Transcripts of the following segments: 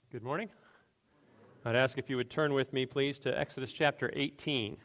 Good morning. I'd ask if you would turn with me, please, to Exodus chapter 18.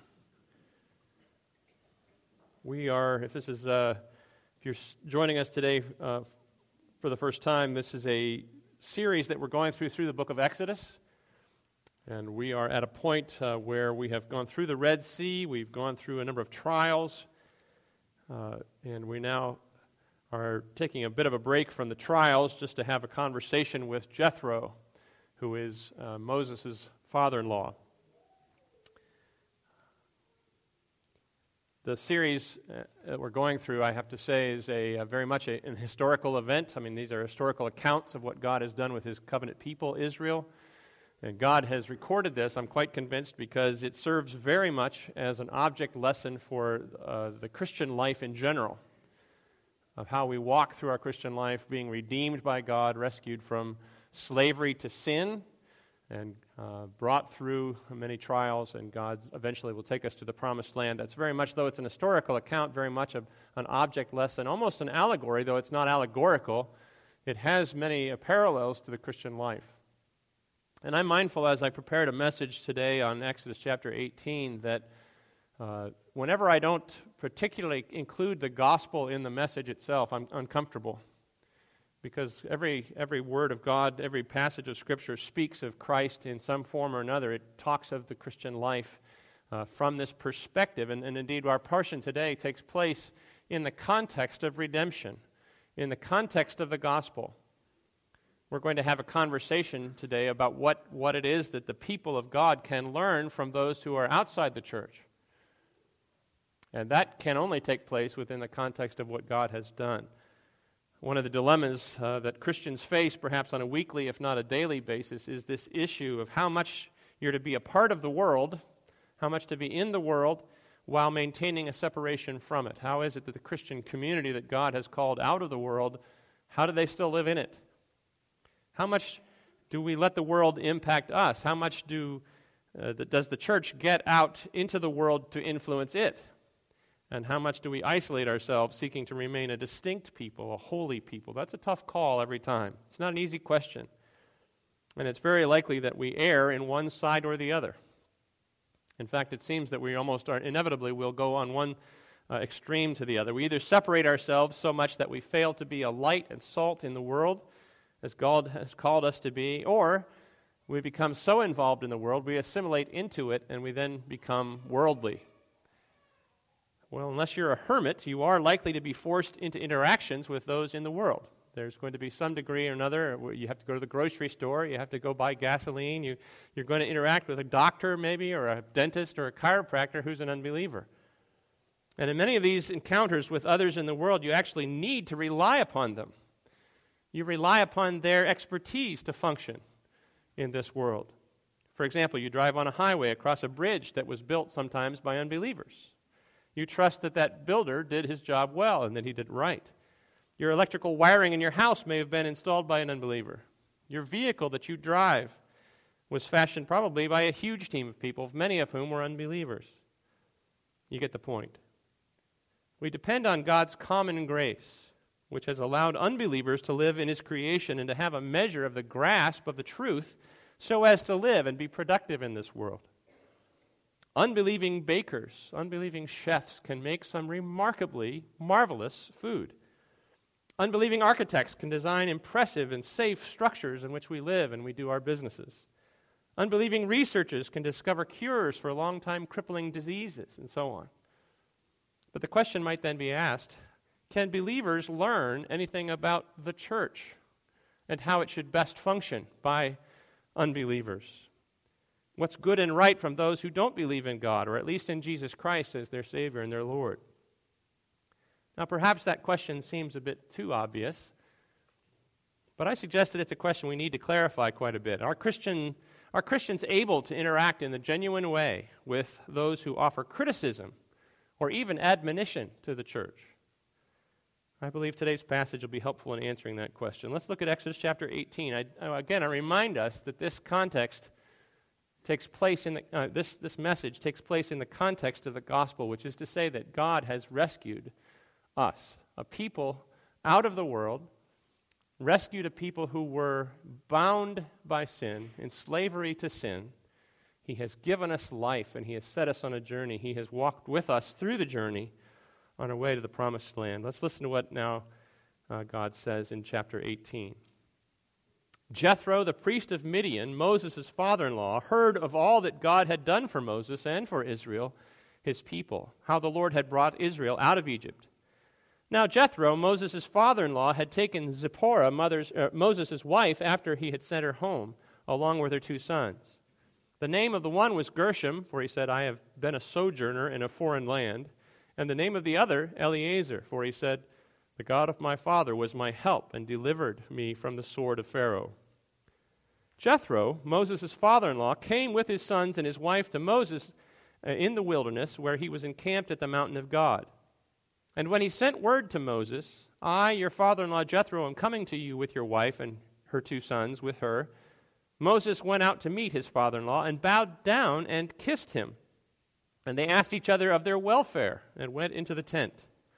If you're joining us today for the first time, this is a series that we're going through the book of Exodus. And we are at a point where we have gone through the Red Sea, we've gone through a number of trials, and we now are taking a bit of a break from the trials just to have a conversation with Jethro, who is Moses' father-in-law. The series that we're going through, I have to say, is very much an historical event. I mean, these are historical accounts of what God has done with His covenant people, Israel. And God has recorded this, I'm quite convinced, because it serves very much as an object lesson for the Christian life in general, of how we walk through our Christian life, being redeemed by God, rescued from slavery to sin, and brought through many trials, and God eventually will take us to the promised land. That's very much, though it's an historical account, very much an object lesson, almost an allegory, though it's not allegorical. It has many parallels to the Christian life. And I'm mindful as I prepared a message today on Exodus chapter 18 that whenever I don't particularly include the gospel in the message itself, I'm uncomfortable. Because every word of God, every passage of Scripture speaks of Christ in some form or another. It talks of the Christian life from this perspective. And indeed, our portion today takes place in the context of redemption, in the context of the gospel. We're going to have a conversation today about what it is that the people of God can learn from those who are outside the church. And that can only take place within the context of what God has done. One of the dilemmas that Christians face, perhaps on a weekly, if not a daily basis, is this issue of how much you're to be a part of the world, how much to be in the world, while maintaining a separation from it. How is it that the Christian community that God has called out of the world, how do they still live in it? How much do we let the world impact us? How much does the church get out into the world to influence it? And how much do we isolate ourselves, seeking to remain a distinct people, a holy people? That's a tough call every time. It's not an easy question. And it's very likely that we err in one side or the other. In fact, it seems that we almost inevitably will go on one extreme to the other. We either separate ourselves so much that we fail to be a light and salt in the world, as God has called us to be, or we become so involved in the world, we assimilate into it, and we then become worldly. Well, unless you're a hermit, you are likely to be forced into interactions with those in the world. There's going to be some degree or another. You have to go to the grocery store. You have to go buy gasoline. You're going to interact with a doctor maybe, or a dentist, or a chiropractor who's an unbeliever. And in many of these encounters with others in the world, you actually need to rely upon them. You rely upon their expertise to function in this world. For example, you drive on a highway across a bridge that was built sometimes by unbelievers. You trust that builder did his job well and that he did it right. Your electrical wiring in your house may have been installed by an unbeliever. Your vehicle that you drive was fashioned probably by a huge team of people, many of whom were unbelievers. You get the point. We depend on God's common grace, which has allowed unbelievers to live in His creation and to have a measure of the grasp of the truth so as to live and be productive in this world. Unbelieving bakers, unbelieving chefs can make some remarkably marvelous food. Unbelieving architects can design impressive and safe structures in which we live and we do our businesses. Unbelieving researchers can discover cures for long-time crippling diseases and so on. But the question might then be asked, can believers learn anything about the church and how it should best function by unbelievers? What's good and right from those who don't believe in God, or at least in Jesus Christ as their Savior and their Lord? Now, perhaps that question seems a bit too obvious, but I suggest that it's a question we need to clarify quite a bit. Are Christians able to interact in a genuine way with those who offer criticism or even admonition to the church? I believe today's passage will be helpful in answering that question. Let's look at Exodus chapter 18. I remind us that this context takes place in this message takes place in the context of the gospel, which is to say that God has rescued us, a people out of the world, rescued a people who were bound by sin, in slavery to sin. He has given us life, and He has set us on a journey. He has walked with us through the journey on our way to the promised land. Let's listen to what now God says in chapter 18. Jethro, the priest of Midian, Moses' father-in-law, heard of all that God had done for Moses and for Israel, his people, how the Lord had brought Israel out of Egypt. Now Jethro, Moses' father-in-law, had taken Zipporah, Moses' wife, after he had sent her home, along with her 2 sons. The name of the one was Gershom, for he said, I have been a sojourner in a foreign land. And the name of the other, Eleazar, for he said, the God of my father was my help and delivered me from the sword of Pharaoh. Jethro, Moses' father-in-law, came with his sons and his wife to Moses in the wilderness, where he was encamped at the mountain of God. And when he sent word to Moses, I, your father-in-law Jethro, am coming to you with your wife and her 2 sons with her, Moses went out to meet his father-in-law and bowed down and kissed him. And they asked each other of their welfare and went into the tent.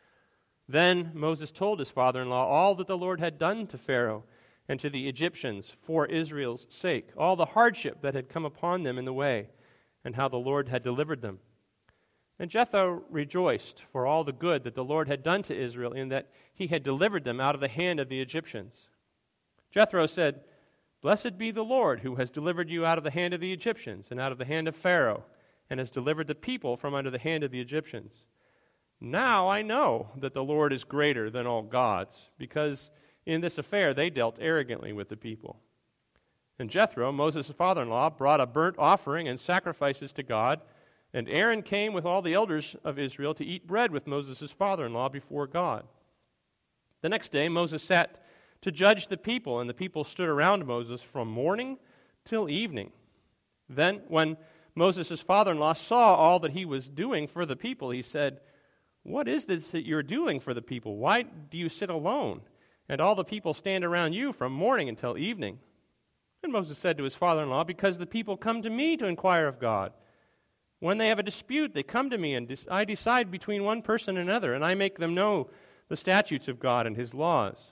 Then Moses told his father-in-law all that the Lord had done to Pharaoh and to the Egyptians for Israel's sake, all the hardship that had come upon them in the way, and how the Lord had delivered them. And Jethro rejoiced for all the good that the Lord had done to Israel, in that He had delivered them out of the hand of the Egyptians. Jethro said, Blessed be the Lord, who has delivered you out of the hand of the Egyptians and out of the hand of Pharaoh, and has delivered the people from under the hand of the Egyptians. Now I know that the Lord is greater than all gods, because in this affair they dealt arrogantly with the people. And Jethro, Moses' father-in-law, brought a burnt offering and sacrifices to God, and Aaron came with all the elders of Israel to eat bread with Moses' father-in-law before God. The next day Moses sat to judge the people, and the people stood around Moses from morning till evening. Then, when Moses' father-in-law saw all that he was doing for the people, he said, What is this that you're doing for the people? Why do you sit alone, and all the people stand around you from morning until evening? And Moses said to his father-in-law, Because the people come to me to inquire of God. When they have a dispute, they come to me, and I decide between one person and another, and I make them know the statutes of God and His laws.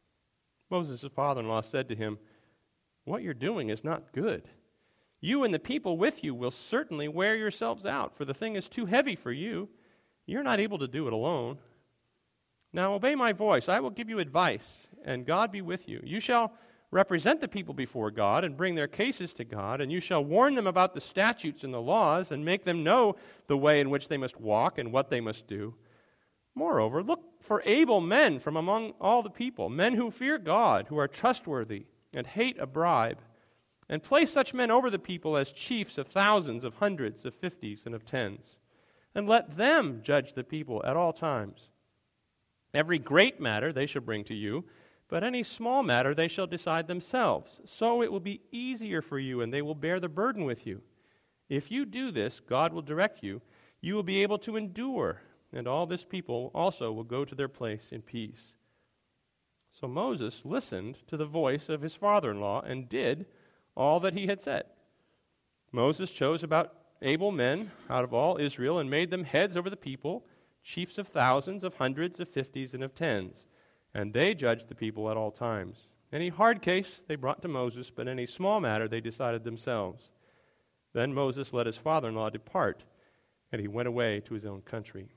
Moses' father-in-law said to him, What you're doing is not good. You and the people with you will certainly wear yourselves out, for the thing is too heavy for you. You're not able to do it alone. Now obey my voice. I will give you advice, and God be with you. You shall represent the people before God and bring their cases to God, and you shall warn them about the statutes and the laws and make them know the way in which they must walk and what they must do. Moreover, look for able men from among all the people, men who fear God, who are trustworthy and hate a bribe, and place such men over the people as chiefs of thousands, of hundreds, of fifties, and of tens. And let them judge the people at all times. Every great matter they shall bring to you, but any small matter they shall decide themselves. So it will be easier for you, and they will bear the burden with you. If you do this, God will direct you. You will be able to endure, and all this people also will go to their place in peace. So Moses listened to the voice of his father-in-law and did all that he had said. Moses chose about able men out of all Israel and made them heads over the people, chiefs of thousands, of hundreds, of fifties, and of tens. And they judged the people at all times. Any hard case they brought to Moses, but any small matter they decided themselves. Then Moses let his father-in-law depart, and he went away to his own country.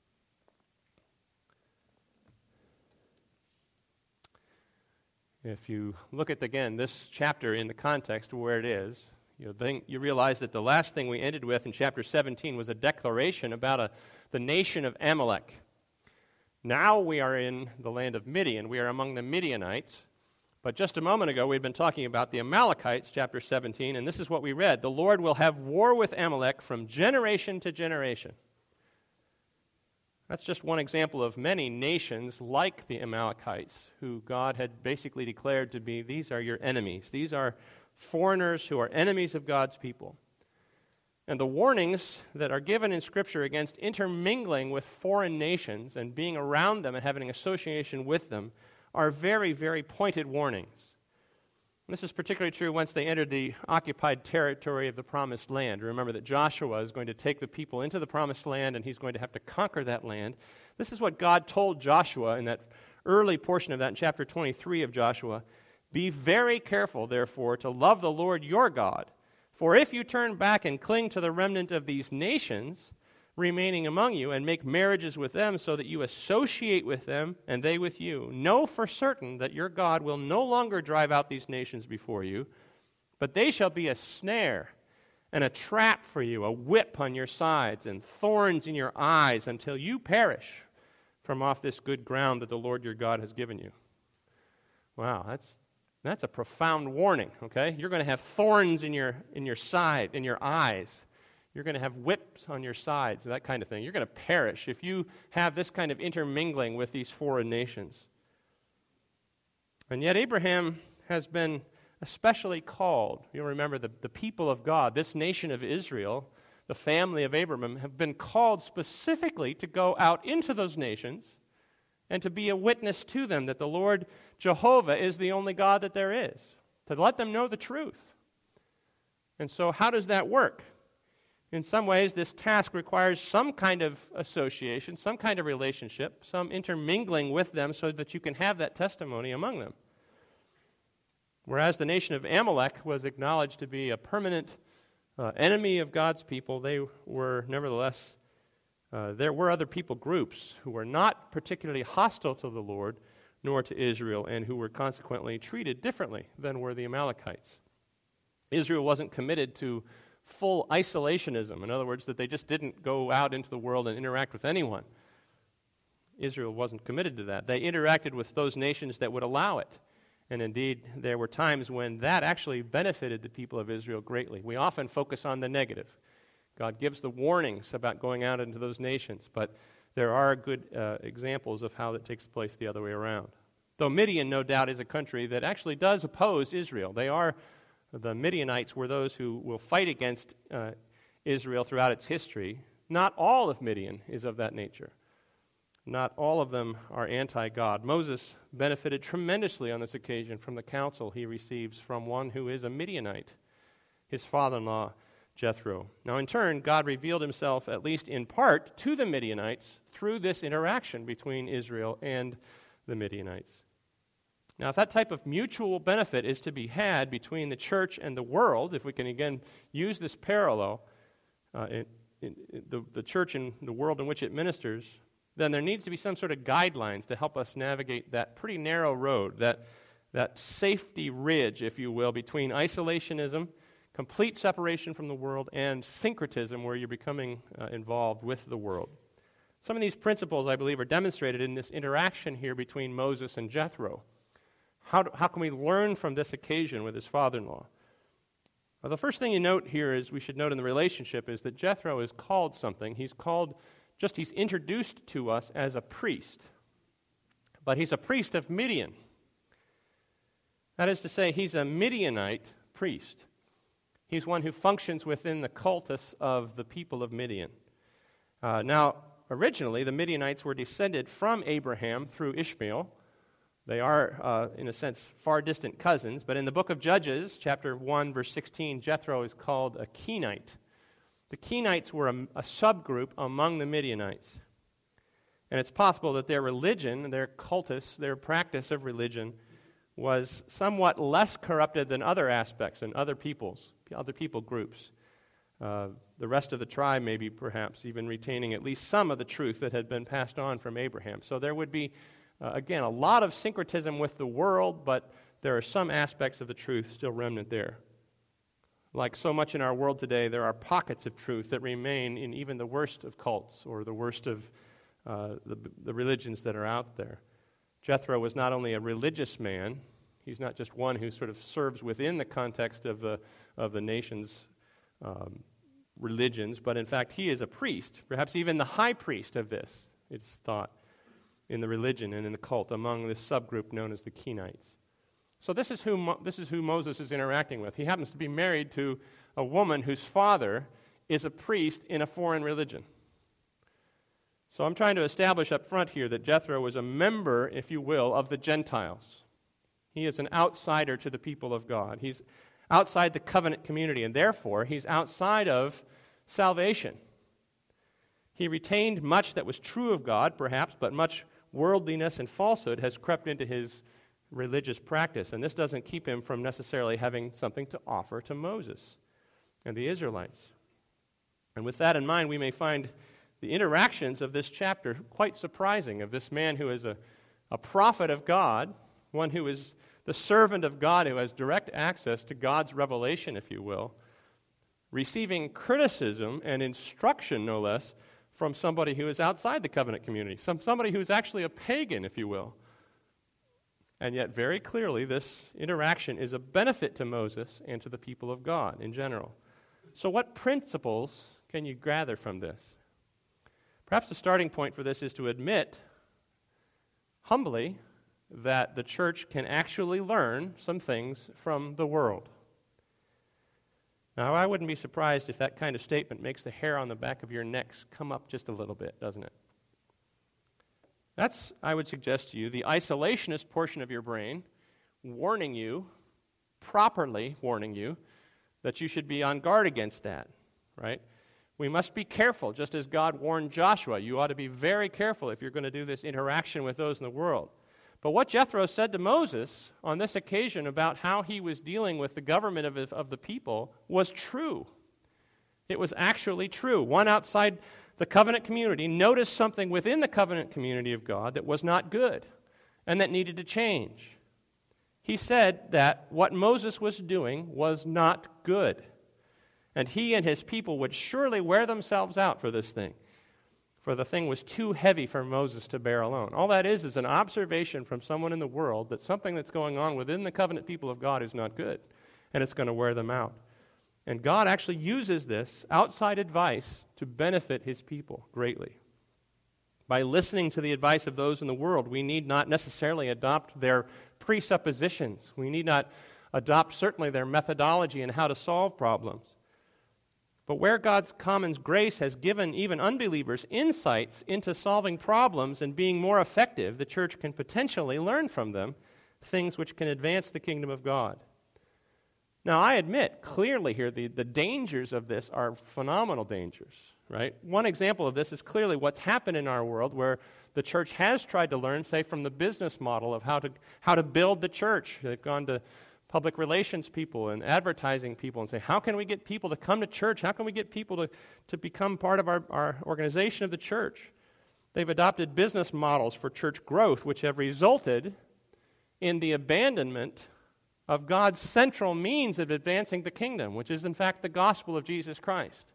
If you look at, again, this chapter in the context of where it is, you realize that the last thing we ended with in chapter 17 was a declaration about the nation of Amalek. Now we are in the land of Midian. We are among the Midianites. But just a moment ago, we'd been talking about the Amalekites, chapter 17, and this is what we read. The Lord will have war with Amalek from generation to generation. That's just one example of many nations like the Amalekites, who God had basically declared to be, these are your enemies. These are foreigners who are enemies of God's people. And the warnings that are given in Scripture against intermingling with foreign nations and being around them and having an association with them are very, very pointed warnings. And this is particularly true once they entered the occupied territory of the Promised Land. Remember that Joshua is going to take the people into the Promised Land, and he's going to have to conquer that land. This is what God told Joshua in that early portion of that in chapter 23 of Joshua. Be very careful, therefore, to love the Lord your God. For if you turn back and cling to the remnant of these nations remaining among you and make marriages with them so that you associate with them and they with you, know for certain that your God will no longer drive out these nations before you, but they shall be a snare and a trap for you, a whip on your sides and thorns in your eyes until you perish from off this good ground that the Lord your God has given you. Wow, that's a profound warning, okay? You're going to have thorns in your side, in your eyes. You're going to have whips on your sides, that kind of thing. You're going to perish if you have this kind of intermingling with these foreign nations. And yet Abraham has been especially called. You'll remember the people of God, this nation of Israel, the family of Abraham, have been called specifically to go out into those nations and to be a witness to them that the Lord Jehovah is the only God that there is, to let them know the truth. And so how does that work? In some ways, this task requires some kind of association, some kind of relationship, some intermingling with them so that you can have that testimony among them. Whereas the nation of Amalek was acknowledged to be a permanent enemy of God's people, they were nevertheless, there were other people groups who were not particularly hostile to the Lord nor to Israel and who were consequently treated differently than were the Amalekites. Israel wasn't committed to full isolationism. In other words, that they just didn't go out into the world and interact with anyone. Israel wasn't committed to that. They interacted with those nations that would allow it. And indeed, there were times when that actually benefited the people of Israel greatly. We often focus on the negative. God gives the warnings about going out into those nations, but there are good examples of how that takes place the other way around. Though Midian, no doubt, is a country that actually does oppose Israel. The Midianites were those who will fight against Israel throughout its history. Not all of Midian is of that nature. Not all of them are anti-God. Moses benefited tremendously on this occasion from the counsel he receives from one who is a Midianite, his father-in-law, Jethro. Now, in turn, God revealed himself, at least in part, to the Midianites through this interaction between Israel and the Midianites. Now, if that type of mutual benefit is to be had between the church and the world, if we can again use this parallel, the church and the world in which it ministers, then there needs to be some sort of guidelines to help us navigate that pretty narrow road, that safety ridge, if you will, between isolationism, complete separation from the world, and syncretism, where you're becoming involved with the world. Some of these principles, I believe, are demonstrated in this interaction here between Moses and Jethro. How can we learn from this occasion with his father-in-law? Well, the first thing you note here is, we should note in the relationship, is that Jethro is called something. He's introduced to us as a priest. But he's a priest of Midian. That is to say, he's a Midianite priest. He's one who functions within the cultus of the people of Midian. Now, originally, the Midianites were descended from Abraham through Ishmael. They are, in a sense, far distant cousins, but in the book of Judges, chapter 1, verse 16, Jethro is called a Kenite. The Kenites were a subgroup among the Midianites. And it's possible that their religion, their cultus, their practice of religion was somewhat less corrupted than other aspects and other people groups. The rest of the tribe maybe perhaps even retaining at least some of the truth that had been passed on from Abraham. So there would be, again, a lot of syncretism with the world, but there are some aspects of the truth still remnant there. Like so much in our world today, there are pockets of truth that remain in even the worst of cults or the worst of the religions that are out there. Jethro was not only a religious man, he's not just one who sort of serves within the context of the nation's religions, but in fact he is a priest, perhaps even the high priest of this, it's thought, in the religion and in the cult among this subgroup known as the Kenites. So this is who Moses is interacting with. He happens to be married to a woman whose father is a priest in a foreign religion. So I'm trying to establish up front here that Jethro was a member, if you will, of the Gentiles. He is an outsider to the people of God. He's outside the covenant community, and therefore he's outside of salvation. He retained much that was true of God, perhaps, but much worldliness and falsehood has crept into his religious practice. And this doesn't keep him from necessarily having something to offer to Moses and the Israelites. And with that in mind, we may find the interactions of this chapter quite surprising, of this man who is a prophet of God, one who is the servant of God, who has direct access to God's revelation, if you will, receiving criticism and instruction, no less, from somebody who is outside the covenant community, somebody who is actually a pagan, if you will. And yet, very clearly, this interaction is a benefit to Moses and to the people of God in general. So what principles can you gather from this? Perhaps the starting point for this is to admit, humbly, that the church can actually learn some things from the world. Now, I wouldn't be surprised if that kind of statement makes the hair on the back of your necks come up just a little bit, doesn't it? That's, I would suggest to you, the isolationist portion of your brain warning you, properly warning you, that you should be on guard against that, right? We must be careful, just as God warned Joshua. You ought to be very careful if you're going to do this interaction with those in the world. But what Jethro said to Moses on this occasion about how he was dealing with the government of the people was true. It was actually true. One outside the covenant community noticed something within the covenant community of God that was not good and that needed to change. He said that what Moses was doing was not good, and he and his people would surely wear themselves out for this thing, for the thing was too heavy for Moses to bear alone. All that is an observation from someone in the world that something that's going on within the covenant people of God is not good, and it's going to wear them out. And God actually uses this outside advice to benefit his people greatly. By listening to the advice of those in the world, we need not necessarily adopt their presuppositions. We need not adopt certainly their methodology in how to solve problems. But where God's common grace has given even unbelievers insights into solving problems and being more effective, the church can potentially learn from them things which can advance the kingdom of God. Now, I admit clearly here the dangers of this are phenomenal dangers, right? One example of this is clearly what's happened in our world where the church has tried to learn, say, from the business model of how to build the church. They've gone to public relations people and advertising people and say, how can we get people to come to church? How can we get people to become part of our organization of the church? They've adopted business models for church growth, which have resulted in the abandonment of God's central means of advancing the kingdom, which is in fact the gospel of Jesus Christ.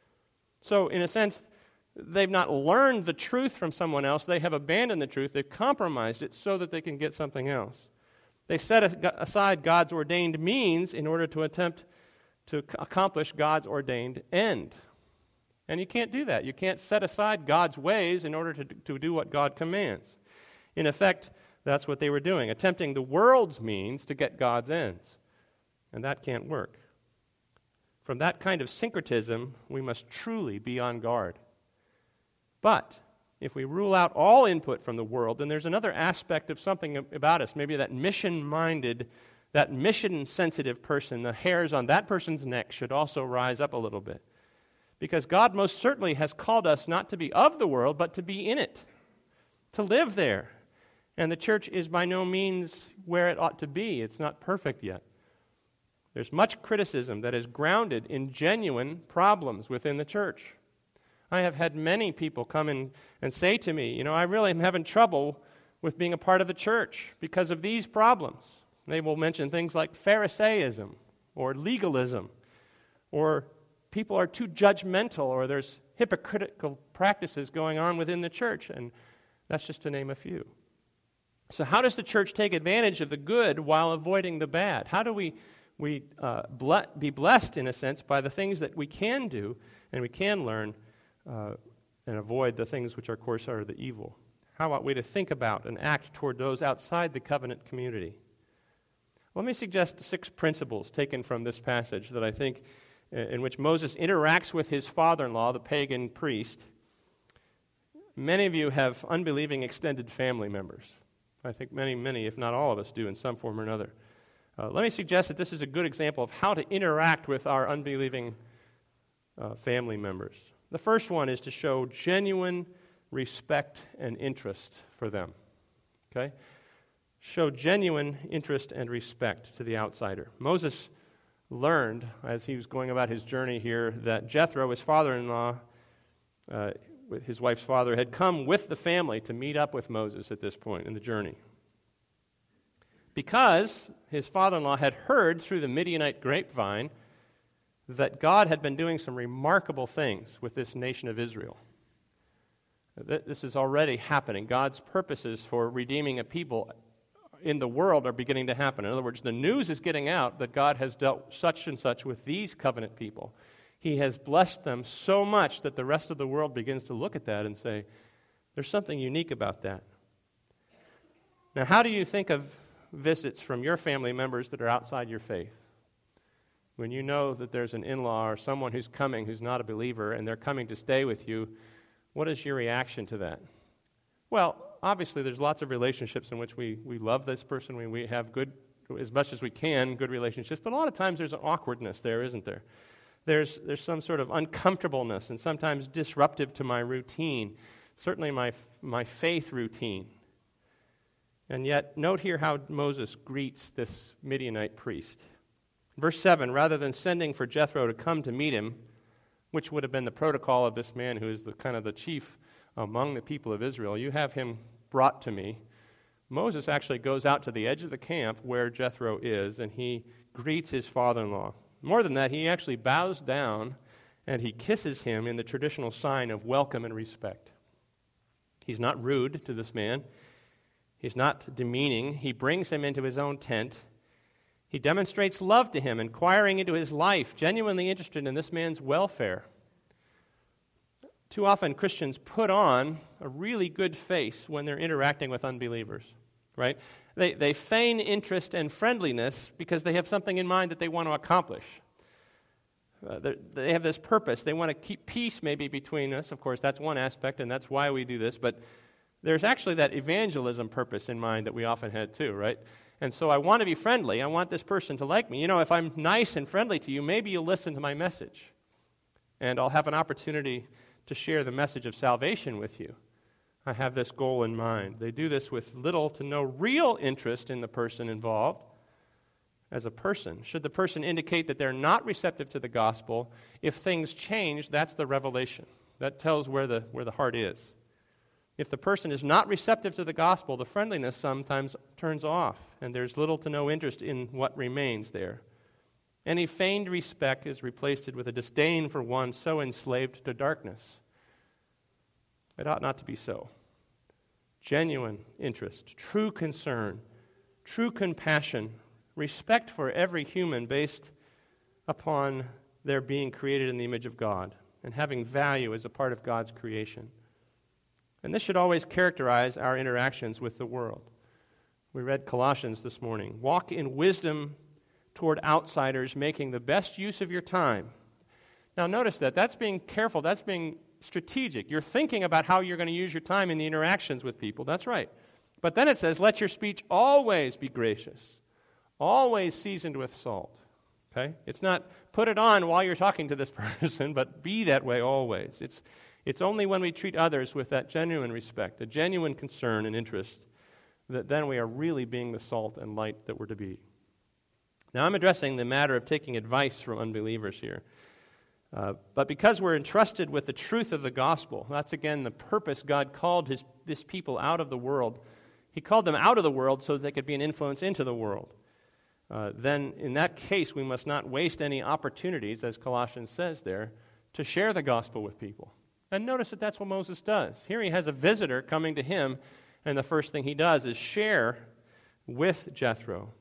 So in a sense, they've not learned the truth from someone else. They have abandoned the truth. They've compromised it so that they can get something else. They set aside God's ordained means in order to attempt to accomplish God's ordained end. And you can't do that. You can't set aside God's ways in order to do what God commands. In effect, that's what they were doing, attempting the world's means to get God's ends. And that can't work. From that kind of syncretism, we must truly be on guard. But if we rule out all input from the world, then there's another aspect of something about us, maybe that mission-minded, that mission-sensitive person, the hairs on that person's neck should also rise up a little bit. Because God most certainly has called us not to be of the world, but to be in it, to live there. And the church is by no means where it ought to be. It's not perfect yet. There's much criticism that is grounded in genuine problems within the church. I have had many people come in and say to me, I really am having trouble with being a part of the church because of these problems. They will mention things like Pharisaism or legalism, or people are too judgmental, or there's hypocritical practices going on within the church, and that's just to name a few. So how does the church take advantage of the good while avoiding the bad? How do we be blessed, in a sense, by the things that we can do and we can learn and avoid the things which, of course, are the evil? How ought we to think about and act toward those outside the covenant community? Let me suggest 6 principles taken from this passage that I think in which Moses interacts with his father-in-law, the pagan priest. Many of you have unbelieving extended family members. I think many, if not all of us do in some form or another. Let me suggest that this is a good example of how to interact with our unbelieving family members. The first one is to show genuine respect and interest for them. Okay? Show genuine interest and respect to the outsider. Moses learned, as he was going about his journey here, that Jethro, his father-in-law, with his wife's father, had come with the family to meet up with Moses at this point in the journey. Because his father-in-law had heard through the Midianite grapevine that God had been doing some remarkable things with this nation of Israel. This is already happening. God's purposes for redeeming a people in the world are beginning to happen. In other words, the news is getting out that God has dealt such and such with these covenant people. He has blessed them so much that the rest of the world begins to look at that and say, there's something unique about that. Now, how do you think of visits from your family members that are outside your faith? When you know that there's an in-law or someone who's coming who's not a believer and they're coming to stay with you, what is your reaction to that? Well, obviously there's lots of relationships in which we love this person, we have good, as much as we can, good relationships, but a lot of times there's an awkwardness there, isn't there? There's some sort of uncomfortableness and sometimes disruptive to my routine, certainly my faith routine. And yet, note here how Moses greets this Midianite priest. Verse 7, rather than sending for Jethro to come to meet him, which would have been the protocol of this man who is the kind of the chief among the people of Israel, you have him brought to me. Moses actually goes out to the edge of the camp where Jethro is, and he greets his father-in-law. More than that, he actually bows down and he kisses him in the traditional sign of welcome and respect. He's not rude to this man. He's not demeaning. He brings him into his own tent. He demonstrates love to him, inquiring into his life, genuinely interested in this man's welfare. Too often Christians put on a really good face when they're interacting with unbelievers, right? They feign interest and friendliness because they have something in mind that they want to accomplish. They have this purpose. They want to keep peace maybe between us. Of course, that's one aspect, and that's why we do this. But there's actually that evangelism purpose in mind that we often had too, right? And so I want to be friendly. I want this person to like me. You know, if I'm nice and friendly to you, maybe you'll listen to my message. And I'll have an opportunity to share the message of salvation with you. I have this goal in mind. They do this with little to no real interest in the person involved as a person. Should the person indicate that they're not receptive to the gospel, if things change, that's the revelation. That tells where the heart is. If the person is not receptive to the gospel, the friendliness sometimes turns off, and there's little to no interest in what remains there. Any feigned respect is replaced with a disdain for one so enslaved to darkness. It ought not to be so. Genuine interest, true concern, true compassion, respect for every human based upon their being created in the image of God and having value as a part of God's creation. And this should always characterize our interactions with the world. We read Colossians this morning. Walk in wisdom toward outsiders, making the best use of your time. Now notice that's being careful, that's being strategic. You're thinking about how you're going to use your time in the interactions with people. That's right. But then it says, let your speech always be gracious, always seasoned with salt. Okay? It's not put it on while you're talking to this person, but be that way always. It's only when we treat others with that genuine respect, a genuine concern and interest, that then we are really being the salt and light that we're to be. Now, I'm addressing the matter of taking advice from unbelievers here. But because we're entrusted with the truth of the gospel, that's again the purpose God called this people out of the world. He called them out of the world so that they could be an influence into the world. Then in that case, we must not waste any opportunities, as Colossians says there, to share the gospel with people. And notice that that's what Moses does. Here he has a visitor coming to him, and the first thing he does is share with Jethro.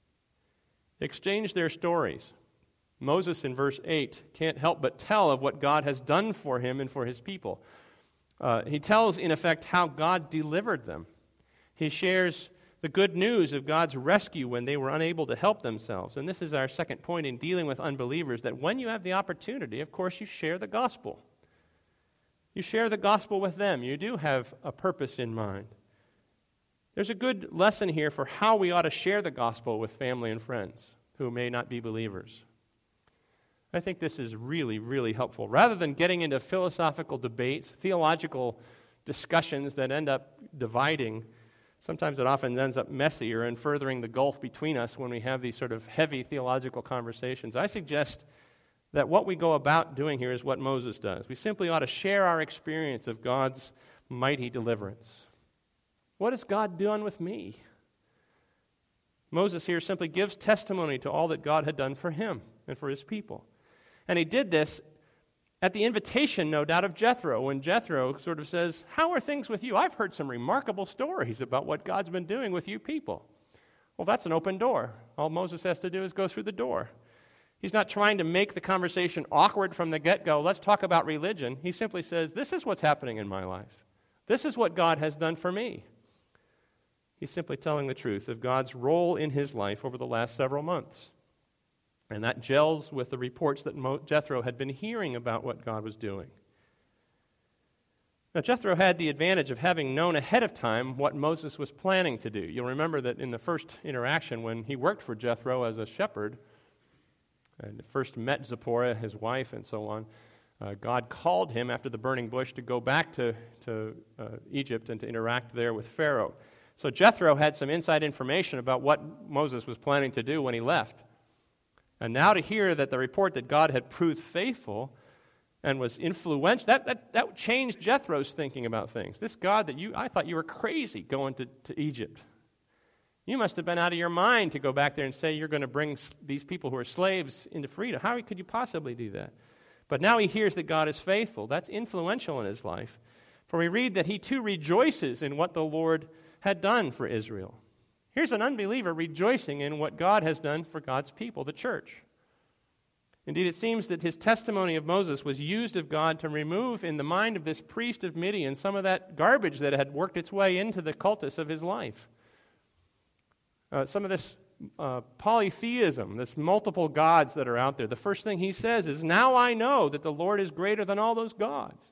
Exchange their stories. Moses in verse 8 can't help but tell of what God has done for him and for his people. He tells, in effect, how God delivered them. He shares the good news of God's rescue when they were unable to help themselves. And this is our second point in dealing with unbelievers, that when you have the opportunity, of course, you share the gospel. You share the gospel with them. You do have a purpose in mind. There's a good lesson here for how we ought to share the gospel with family and friends who may not be believers. I think this is really, really helpful. Rather than getting into philosophical debates, theological discussions that end up dividing. Sometimes it often ends up messier and furthering the gulf between us when we have these sort of heavy theological conversations. I suggest that what we go about doing here is what Moses does. We simply ought to share our experience of God's mighty deliverance. What has God done with me? Moses here simply gives testimony to all that God had done for him and for his people. And he did this at the invitation, no doubt, of Jethro, when Jethro sort of says, "How are things with you? I've heard some remarkable stories about what God's been doing with you people." Well, that's an open door. All Moses has to do is go through the door. He's not trying to make the conversation awkward from the get-go. Let's talk about religion. He simply says, this is what's happening in my life. This is what God has done for me. He's simply telling the truth of God's role in his life over the last several months. And that gels with the reports that Jethro had been hearing about what God was doing. Now, Jethro had the advantage of having known ahead of time what Moses was planning to do. You'll remember that in the first interaction when he worked for Jethro as a shepherd, and first met Zipporah, his wife, and so on, God called him after the burning bush to go back to Egypt and to interact there with Pharaoh. So Jethro had some inside information about what Moses was planning to do when he left. And now to hear that the report that God had proved faithful and was influential, that changed Jethro's thinking about things. This God that I thought you were crazy going to Egypt. You must have been out of your mind to go back there and say you're going to bring these people who are slaves into freedom. How could you possibly do that? But now he hears that God is faithful. That's influential in his life. For we read that he too rejoices in what the Lord had done for Israel. Here's an unbeliever rejoicing in what God has done for God's people, the church. Indeed, it seems that his testimony of Moses was used of God to remove in the mind of this priest of Midian some of that garbage that had worked its way into the cultus of his life. Some of this polytheism, this multiple gods that are out there. The first thing he says is, "Now I know that the Lord is greater than all those gods."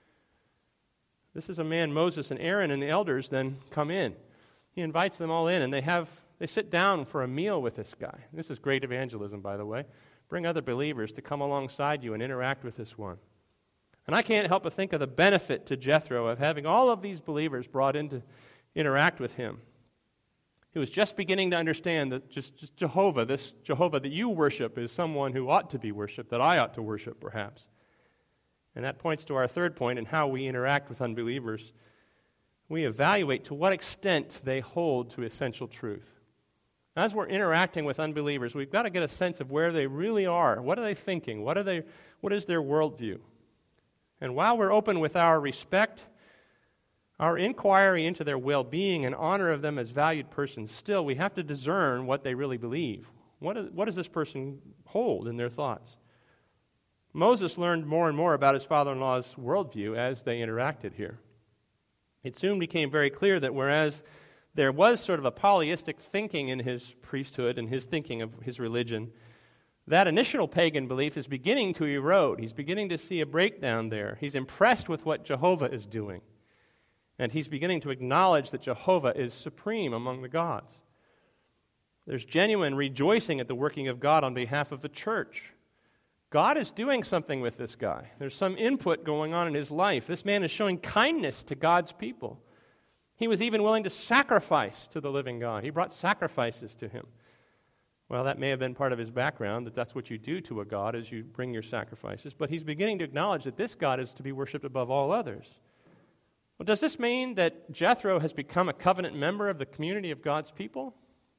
This is a man, Moses and Aaron and the elders then come in. He invites them all in, and they sit down for a meal with this guy. This is great evangelism, by the way. Bring other believers to come alongside you and interact with this one. And I can't help but think of the benefit to Jethro of having all of these believers brought in to interact with him. He was just beginning to understand that just Jehovah, this Jehovah that you worship, is someone who ought to be worshipped, that I ought to worship, perhaps. And that points to our third point in how we interact with unbelievers. We evaluate to what extent they hold to essential truth. As we're interacting with unbelievers, we've got to get a sense of where they really are. What are they thinking? What is their worldview? And while we're open with our respect, our inquiry into their well-being and honor of them as valued persons, still we have to discern what they really believe. What does this person hold in their thoughts? Moses learned more and more about his father-in-law's worldview as they interacted here. It soon became very clear that whereas there was sort of a polyistic thinking in his priesthood and his thinking of his religion, that initial pagan belief is beginning to erode. He's beginning to see a breakdown there. He's impressed with what Jehovah is doing. And he's beginning to acknowledge that Jehovah is supreme among the gods. There's genuine rejoicing at the working of God on behalf of the church. God is doing something with this guy. There's some input going on in his life. This man is showing kindness to God's people. He was even willing to sacrifice to the living God. He brought sacrifices to him. Well, that may have been part of his background, that that's what you do to a God, is you bring your sacrifices. But he's beginning to acknowledge that this God is to be worshipped above all others. Well, does this mean that Jethro has become a covenant member of the community of God's people?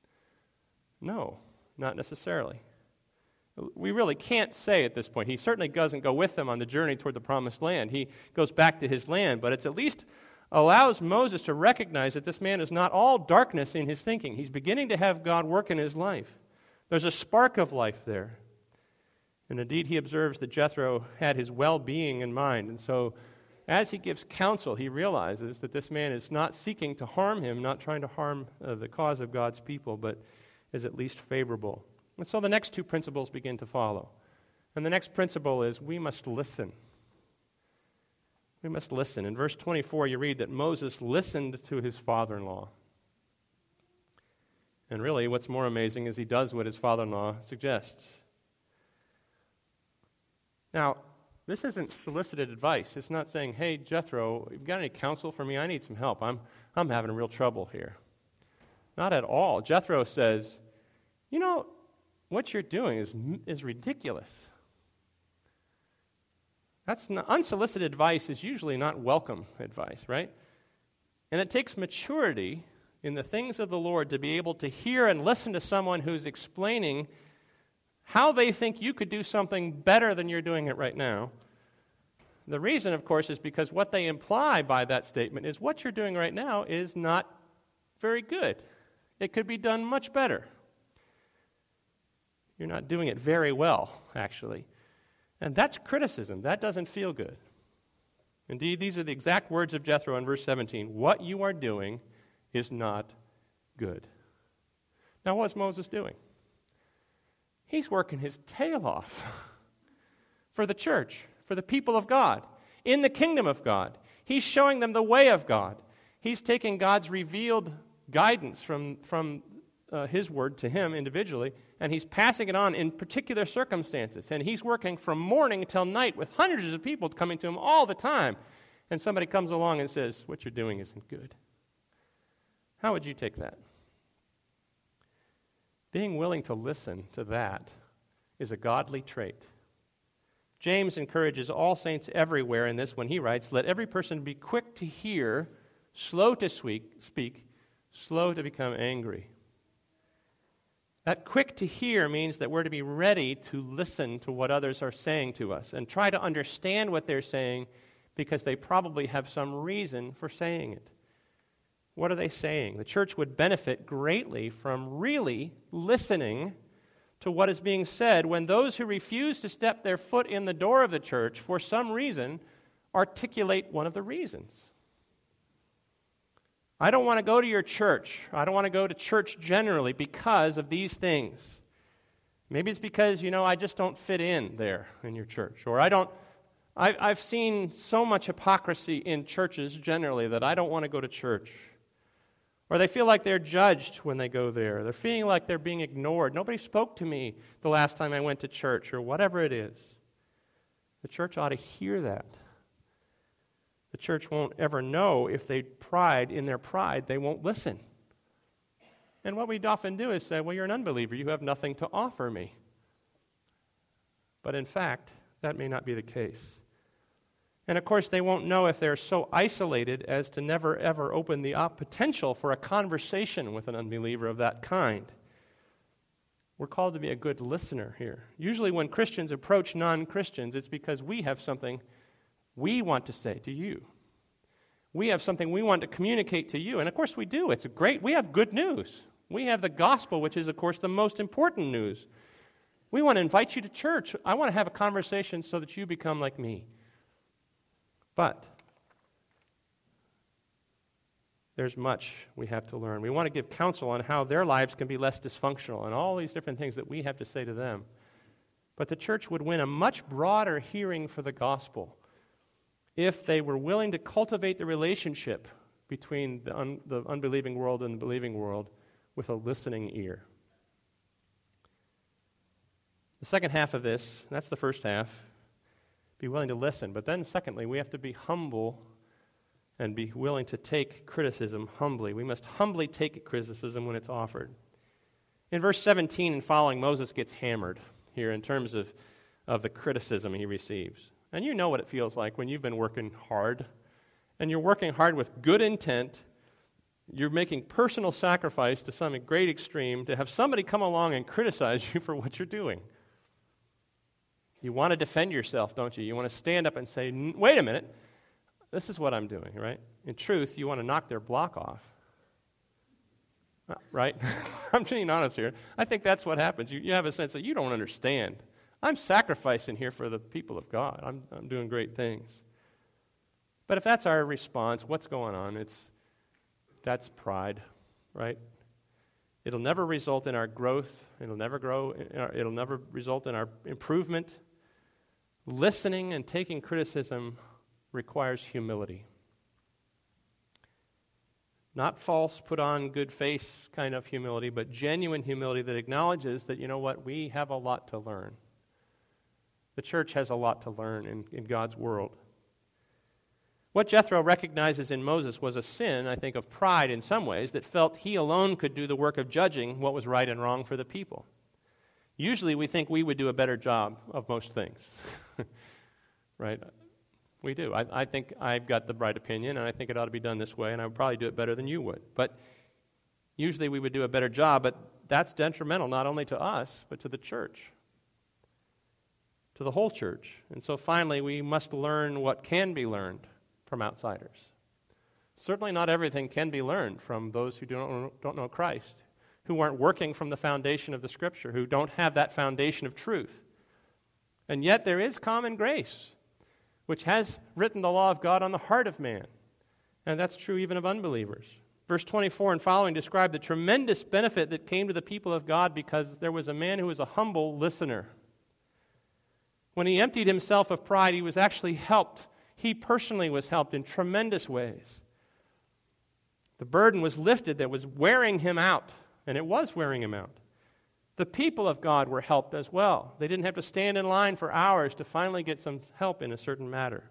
No, not necessarily. We really can't say at this point. He certainly doesn't go with them on the journey toward the promised land. He goes back to his land, but it's at least allows Moses to recognize that this man is not all darkness in his thinking. He's beginning to have God work in his life. There's a spark of life there. And indeed, he observes that Jethro had his well-being in mind. And so as he gives counsel, he realizes that this man is not seeking to harm him, not trying to harm the cause of God's people, but is at least favorable. And so the next two principles begin to follow. And the next principle is we must listen. We must listen. In verse 24, you read that Moses listened to his father-in-law. And really, what's more amazing is he does what his father-in-law suggests. Now, This isn't solicited advice. It's not saying, hey, Jethro, you got any counsel for me? I need some help. I'm having real trouble here. Not at all. Jethro says, what you're doing is ridiculous. Unsolicited advice is usually not welcome advice, right? And it takes maturity in the things of the Lord to be able to hear and listen to someone who's explaining how they think you could do something better than you're doing it right now. The reason, of course, is because what they imply by that statement is what you're doing right now is not very good. It could be done much better. You're not doing it very well, actually. And that's criticism. That doesn't feel good. Indeed, these are the exact words of Jethro in verse 17. What you are doing is not good. Now, what's Moses doing? He's working his tail off for the church, for the people of God, in the kingdom of God. He's showing them the way of God. He's taking God's revealed guidance from his word to him individually, and he's passing it on in particular circumstances. And he's working from morning till night with hundreds of people coming to him all the time. And somebody comes along and says, what you're doing isn't good. How would you take that? Being willing to listen to that is a godly trait. James encourages all saints everywhere in this when he writes, let every person be quick to hear, slow to speak, slow to become angry. That quick to hear means that we're to be ready to listen to what others are saying to us and try to understand what they're saying because they probably have some reason for saying it. What are they saying? The church would benefit greatly from really listening to what is being said when those who refuse to step their foot in the door of the church for some reason articulate one of the reasons. I don't want to go to your church. I don't want to go to church generally because of these things. Maybe it's because, I just don't fit in there in your church. Or I've seen so much hypocrisy in churches generally that I don't want to go to church. Or they feel like they're judged when they go there. They're feeling like they're being ignored. Nobody spoke to me the last time I went to church, or whatever it is. The church ought to hear that. The church won't ever know if in their pride, they won't listen. And what we'd often do is say, well, you're an unbeliever. You have nothing to offer me. But in fact, that may not be the case. And of course, they won't know if they're so isolated as to never, ever open the potential for a conversation with an unbeliever of that kind. We're called to be a good listener here. Usually when Christians approach non-Christians, it's because we have something we want to say to you. We have something we want to communicate to you. And of course we do. We have good news. We have the gospel, which is, of course, the most important news. We want to invite you to church. I want to have a conversation so that you become like me. But there's much we have to learn. We want to give counsel on how their lives can be less dysfunctional and all these different things that we have to say to them. But the church would win a much broader hearing for the gospel if they were willing to cultivate the relationship between the unbelieving world and the believing world with a listening ear. The second half of this, that's the first half, be willing to listen. But then secondly, we have to be humble and be willing to take criticism humbly. We must humbly take criticism when it's offered. In verse 17 and following, Moses gets hammered here in terms of the criticism he receives. And you know what it feels like when you've been working hard, and you're working hard with good intent. You're making personal sacrifice to some great extreme to have somebody come along and criticize you for what you're doing. You want to defend yourself, don't you? You want to stand up and say, wait a minute, this is what I'm doing, right? In truth, you want to knock their block off. Right? I'm being honest here. I think that's what happens. You have a sense that you don't understand. I'm sacrificing here for the people of God. I'm doing great things. But if that's our response, what's going on? That's pride, right? It'll never result in our growth. It'll never result in our improvement. Listening and taking criticism requires humility. Not false, put on good face kind of humility, but genuine humility that acknowledges that, we have a lot to learn. The church has a lot to learn in God's world. What Jethro recognizes in Moses was a sin, I think, of pride in some ways, that felt he alone could do the work of judging what was right and wrong for the people. Usually we think we would do a better job of most things. Right? We do. I think I've got the right opinion, and I think it ought to be done this way, and I would probably do it better than you would. But usually we would do a better job, but that's detrimental not only to us, but to the church, to the whole church. And so finally, we must learn what can be learned from outsiders. Certainly not everything can be learned from those who don't know Christ, who aren't working from the foundation of the Scripture, who don't have that foundation of truth. And yet there is common grace, which has written the law of God on the heart of man. And that's true even of unbelievers. Verse 24 and following describe the tremendous benefit that came to the people of God because there was a man who was a humble listener. When he emptied himself of pride, he was actually helped. He personally was helped in tremendous ways. The burden was lifted that was wearing him out, and it was wearing him out. The people of God were helped as well. They didn't have to stand in line for hours to finally get some help in a certain matter.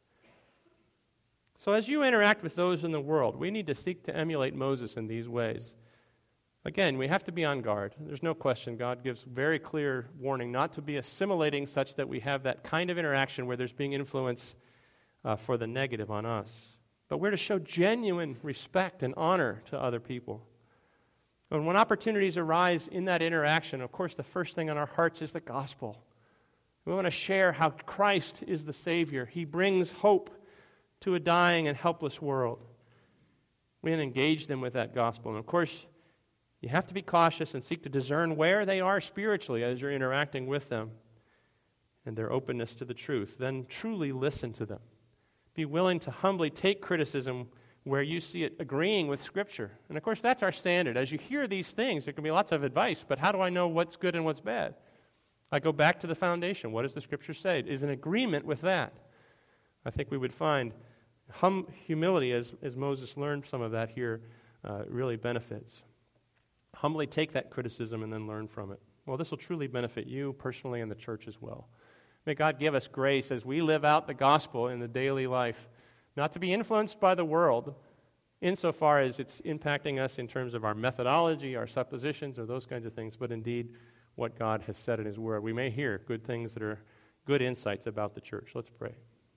So as you interact with those in the world, we need to seek to emulate Moses in these ways. Again, we have to be on guard. There's no question. God gives very clear warning not to be assimilating such that we have that kind of interaction where there's being influence for the negative on us. But we're to show genuine respect and honor to other people. And when opportunities arise in that interaction, of course, the first thing on our hearts is the gospel. We want to share how Christ is the Savior. He brings hope to a dying and helpless world. We can engage them with that gospel. And of course, you have to be cautious and seek to discern where they are spiritually as you're interacting with them and their openness to the truth. Then truly listen to them. Be willing to humbly take criticism where you see it agreeing with Scripture. And of course, that's our standard. As you hear these things, there can be lots of advice, but how do I know what's good and what's bad? I go back to the foundation. What does the Scripture say? Is in agreement with that. I think we would find humility, as Moses learned some of that here, really benefits. Humbly take that criticism and then learn from it. Well, this will truly benefit you personally and the church as well. May God give us grace as we live out the gospel in the daily life, not to be influenced by the world insofar as it's impacting us in terms of our methodology, our suppositions, or those kinds of things, but indeed what God has said in His Word. We may hear good things that are good insights about the church. Let's pray.